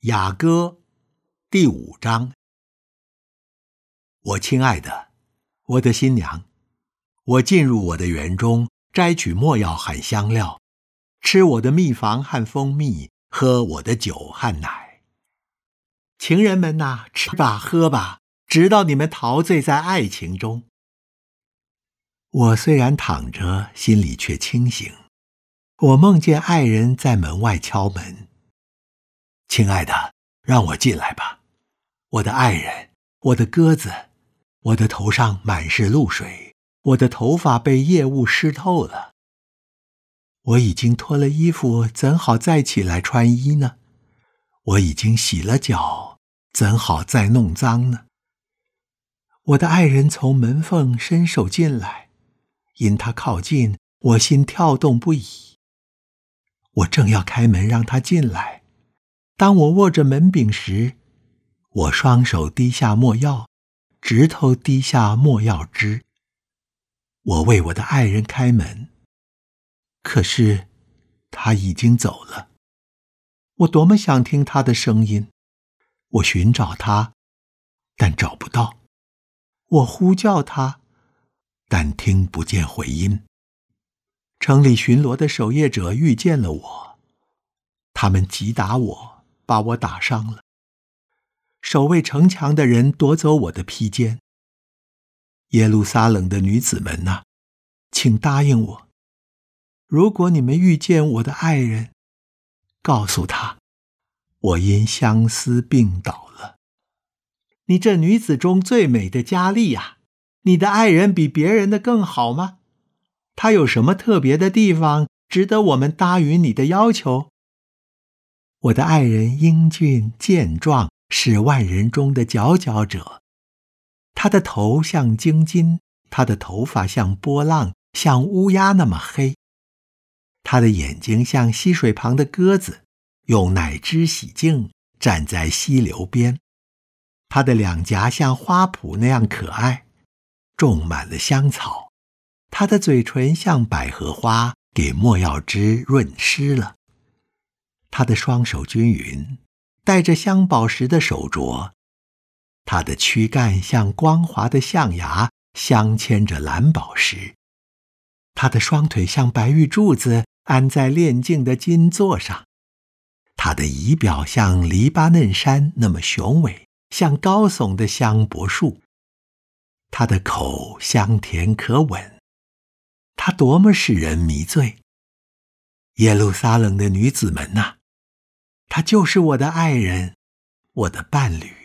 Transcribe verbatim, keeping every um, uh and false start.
雅歌第五章。我亲爱的，我的新娘，我进入我的园中，摘取没药和香料，吃我的蜜房和蜂蜜，喝我的酒和奶。情人们哪，吃吧喝吧，直到你们陶醉在爱情中。我虽然躺着，心里却清醒。我梦见爱人在门外敲门。亲爱的，让我进来吧，我的爱人，我的鸽子，我的头上满是露水，我的头发被夜雾湿透了。我已经脱了衣服，怎好再起来穿衣呢？我已经洗了脚，怎好再弄脏呢？我的爱人从门缝伸手进来，因他靠近，我心跳动不已。我正要开门让他进来，当我握着门柄时，我双手滴下没药，指头滴下没药汁。我为我的爱人开门，可是他已经走了。我多么想听他的声音，我寻找他，但找不到。我呼叫他，但听不见回音。城里巡逻的守夜者遇见了我，他们击打我，把我打伤了。守卫城墙的人夺走我的披肩。耶路撒冷的女子们哪，请答应我，如果你们遇见我的爱人，告诉他，我因相思病倒了。你这女子中最美的佳丽啊，你的爱人比别人的更好吗？他有什么特别的地方，值得我们答应你的要求？我的爱人英俊健壮，是万人中的佼佼者。他的头像精金，他的头发像波浪，像乌鸦那么黑。他的眼睛像溪水旁的鸽子，用奶汁洗净，站在溪流边。他的两颊像花圃那样可爱，种满了香草。他的嘴唇像百合花，给没药汁润湿了。他的双手均匀，带着镶宝石的手镯。他的躯干像光滑的象牙，镶嵌着蓝宝石。他的双腿像白玉柱子，安在炼净的金座上。他的仪表像黎巴嫩山那么雄伟，像高耸的香柏树。他的口香甜可吻，他多么使人迷醉。耶路撒冷的女子们哪，他就是我的爱人，我的伴侣。